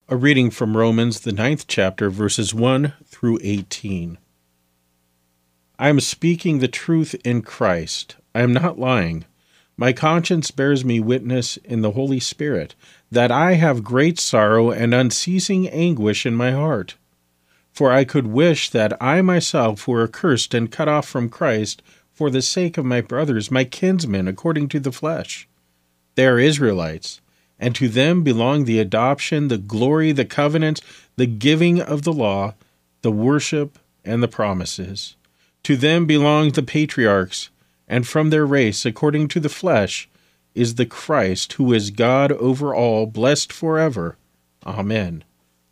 A reading from Romans, the 9th chapter, verses 1 through 18. I am speaking the truth in Christ. I am not lying. My conscience bears me witness in the Holy Spirit that I have great sorrow and unceasing anguish in my heart. For I could wish that I myself were accursed and cut off from Christ for the sake of my brothers, my kinsmen, according to the flesh. They are Israelites, and to them belong the adoption, the glory, the covenants, the giving of the law, the worship, and the promises. To them belong the patriarchs, and from their race, according to the flesh, is the Christ, who is God over all, blessed forever. Amen.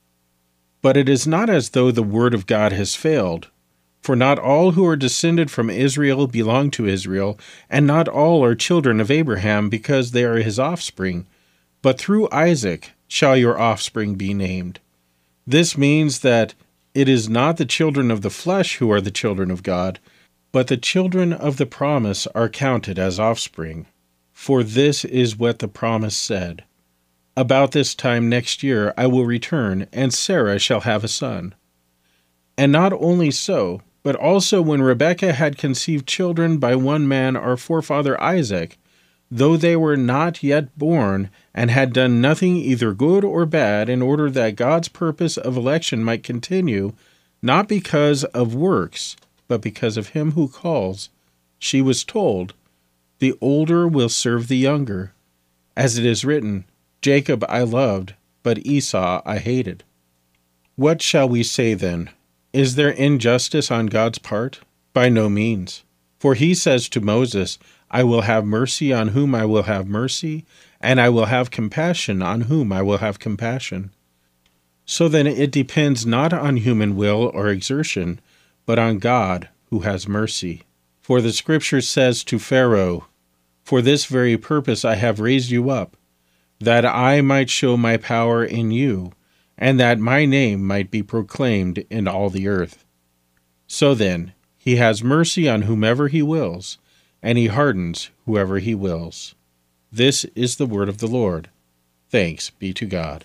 But it is not as though the word of God has failed. For not all who are descended from Israel belong to Israel, and not all are children of Abraham, because they are his offspring. But through Isaac shall your offspring be named. This means that it is not the children of the flesh who are the children of God, but the children of the promise are counted as offspring. For this is what the promise said, about this time next year I will return, and Sarah shall have a son. And not only so, but also when Rebekah had conceived children by one man, our forefather Isaac, though they were not yet born, and had done nothing either good or bad, in order that God's purpose of election might continue, not because of works, but because of him who calls, she was told, the older will serve the younger. As it is written, Jacob I loved, but Esau I hated. What shall we say then? Is there injustice on God's part? By no means. For he says to Moses, I will have mercy on whom I will have mercy, and I will have compassion on whom I will have compassion. So then it depends not on human will or exertion, but on God who has mercy. For the Scripture says to Pharaoh, For this very purpose I have raised you up, that I might show my power in you, and that my name might be proclaimed in all the earth. So then, he has mercy on whomever he wills, and he hardens whoever he wills. This is the word of the Lord. Thanks be to God.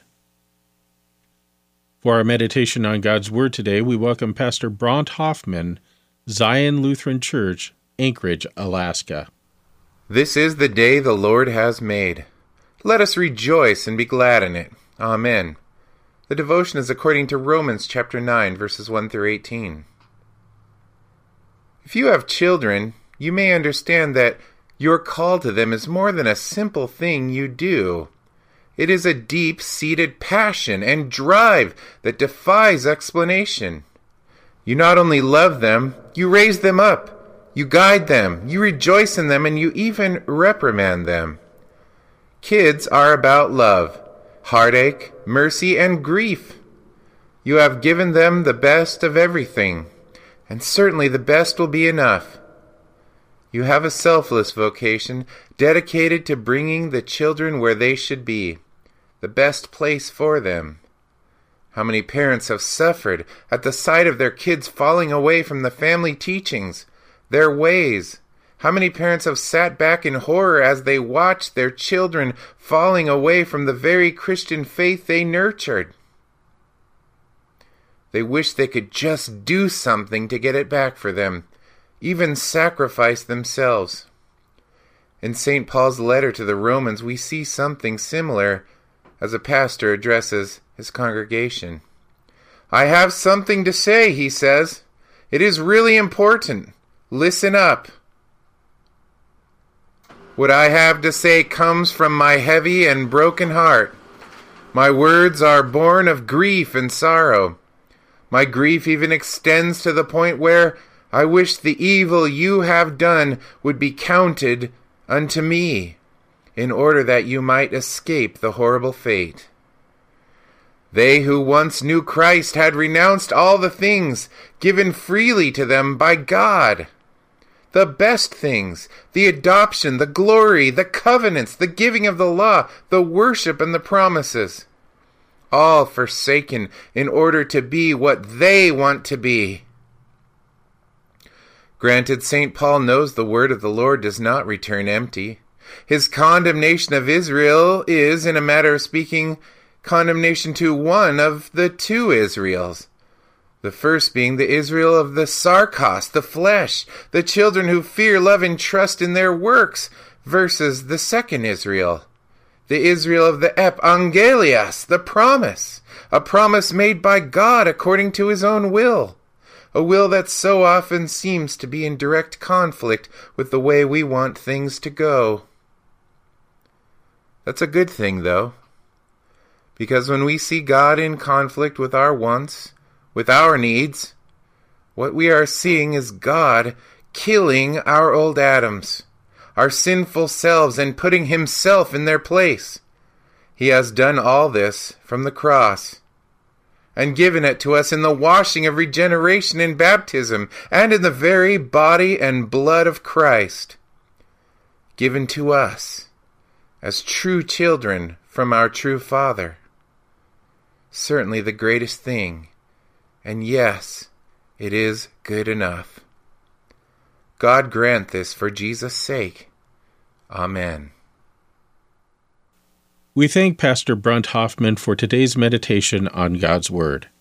For our meditation on God's Word today, we welcome Pastor Bront Hoffman, Zion Lutheran Church, Anchorage, Alaska. This is the day the Lord has made. Let us rejoice and be glad in it. Amen. The devotion is according to Romans chapter 9, verses 1 through 18. If you have children, you may understand that your call to them is more than a simple thing you do. It is a deep-seated passion and drive that defies explanation. You not only love them, you raise them up, you guide them, you rejoice in them, and you even reprimand them. Kids are about love, heartache, mercy, and grief. You have given them the best of everything, and certainly the best will be enough. You have a selfless vocation dedicated to bringing the children where they should be, the best place for them. How many parents have suffered at the sight of their kids falling away from the family teachings, their ways? How many parents have sat back in horror as they watched their children falling away from the very Christian faith they nurtured? They wish they could just do something to get it back for them, even sacrifice themselves. In St. Paul's letter to the Romans, we see something similar as a pastor addresses his congregation. I have something to say, he says. It is really important. Listen up. What I have to say comes from my heavy and broken heart. My words are born of grief and sorrow. My grief even extends to the point where I wish the evil you have done would be counted unto me, in order that you might escape the horrible fate. They who once knew Christ had renounced all the things given freely to them by God. The best things, the adoption, the glory, the covenants, the giving of the law, the worship, and the promises. All forsaken in order to be what they want to be. Granted, St. Paul knows the word of the Lord does not return empty. His condemnation of Israel is, in a matter of speaking, condemnation to one of the two Israels. The first being the Israel of the sarkos, the flesh, the children who fear, love, and trust in their works, versus the second Israel, the Israel of the epangelias, the promise, a promise made by God according to his own will, a will that so often seems to be in direct conflict with the way we want things to go. That's a good thing, though, because when we see God in conflict with our wants, with our needs, what we are seeing is God killing our old Adams, our sinful selves, and putting himself in their place. He has done all this from the cross, and given it to us in the washing of regeneration in baptism, and in the very body and blood of Christ, given to us as true children from our true Father. Certainly the greatest thing, and yes, it is good enough. God grant this for Jesus' sake. Amen. We thank Pastor Brunt Hoffman for today's meditation on God's Word.